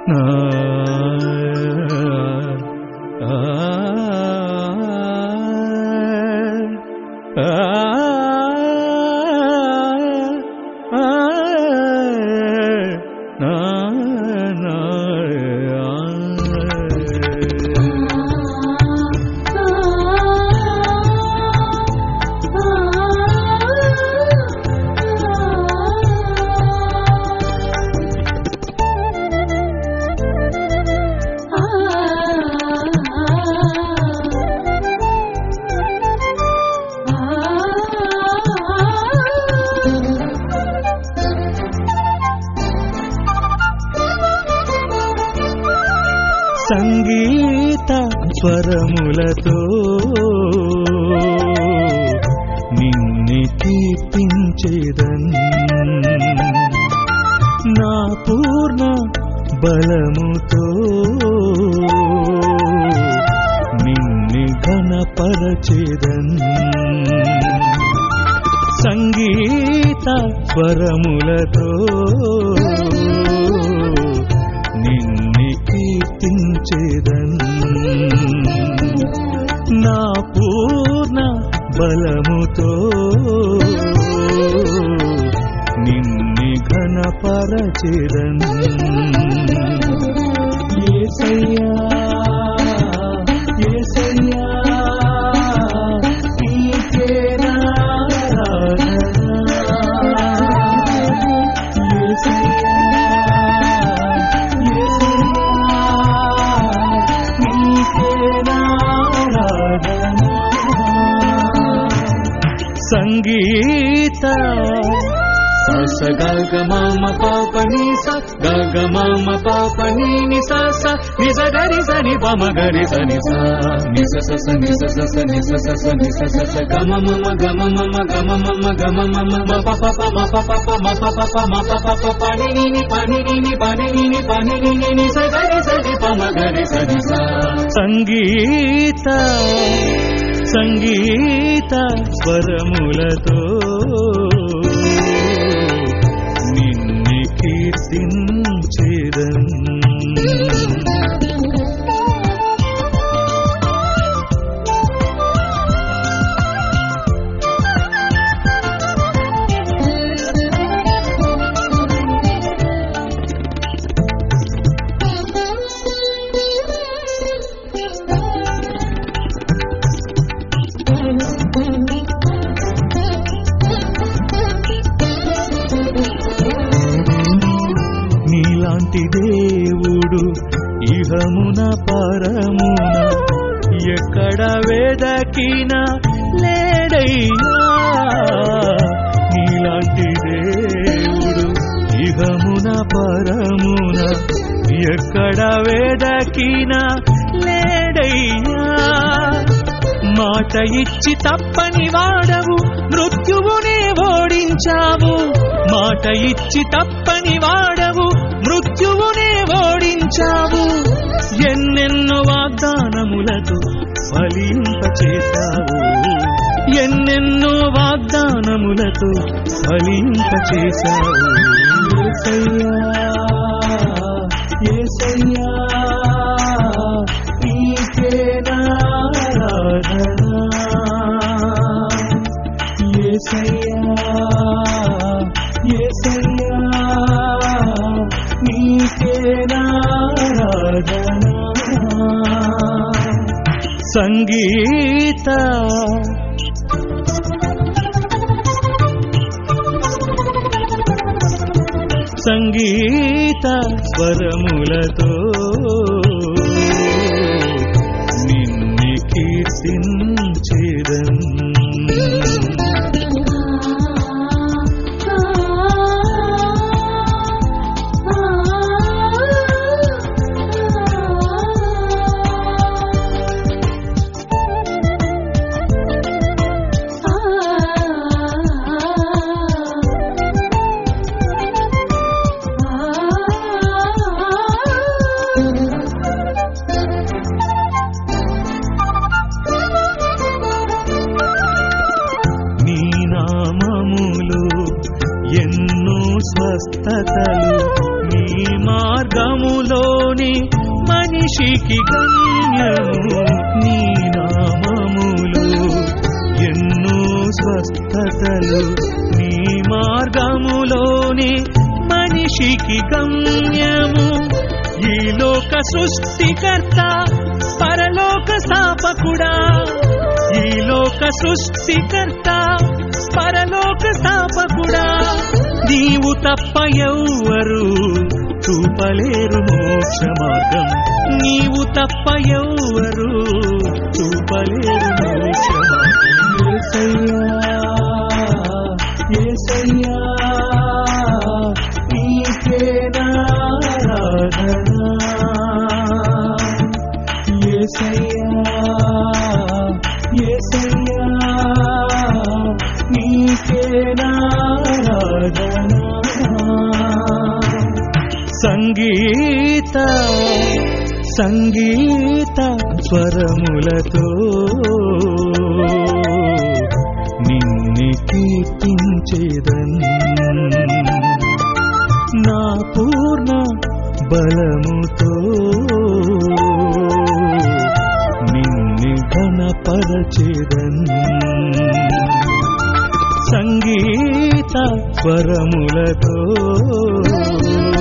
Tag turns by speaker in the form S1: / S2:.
S1: సంగీత స్వరములతో నిన్ను కీర్తించేదన్, నా పూర్ణ బలముతో నిన్ను ఘనపరచేదన్. సంగీత స్వరములతో నిన్ను కీర్తించేదన్, నా పూర్ణ బలముతో నిన్ను ఘనపరచెదన్. యేసయ్యా యేసయ్యా నీకే ఆరాధన, యేసయ్యా సంగీత స గగ మమ పాప ని స గగ మమ పాప ని ని స స ని స గరి స ని ప మ గరి స ని స ని స స స ని స స స ని స స స ని స స స గ మ మ మ గ మ మ మ గ మ మ మ గ మ మ మ మ ప ప ప మ ప ప ప మ ప ప ప మ ప ప ప ప ని ని ని ప ని ని ని ప ని ని ని ప ని ని ని ని స గరి స ని ప మ గరి స ని స. సంగీత సంగీత స్వరములతో నిన్ను కీర్తించెదన్. నీలాంటి దేవుడు ఇహమున పరమున ఎక్కడ వెదకినా లేడయ్యా. నీలాంటి దేవుడు ఇహమున పరమున ఎక్కడ వెదకినా లేడయ్యా. మాట ఇచ్చి తప్పని వాడవు, మృత్యువునే ఓడించావు. మాట ఇచ్చి తప్పని వాడవు, మృత్యువునే ఓడించావు. ఎన్నెన్నో వాగ్దానములతో ఫలింపచేశావు, ఎన్నెన్నో వాగ్దానములతో ఫలింపచేశావు. యేసయ్యా యేసయ్యా నీకే ఆరాధన, యేసయ్యా యేసయ్యా నీకే ఆరాధన. సంగీత సంగీత స్వరములతో నిన్ను కీర్తించెదన్. మనిషికి గమ్యము నీ నామములు ఎన్నో స్వస్థతలు నీ మార్గములోనే మనిషికి గమ్యము ఈ లోక సృష్టికర్త పరలోక స్థాపకుడా ఈ లోక సృష్టికర్త పరలోక స్థాపకుడా నీవు తప్ప ఎవ్వరు చూపలేరు మోక్ష మార్గం నీవు తప్ప ఎవ్వరు చూపలేరు మోక్ష మార్గం యేసయ్యా నీకే ఆరాధన యేసయ్యా నీకే ఆరాధన సంగీత స్వరములతో నిన్ను కీర్తించేదన్ నా పూర్ణ బలముతో నిన్ను ఘనపరచేదన్ సంగీత స్వరములతో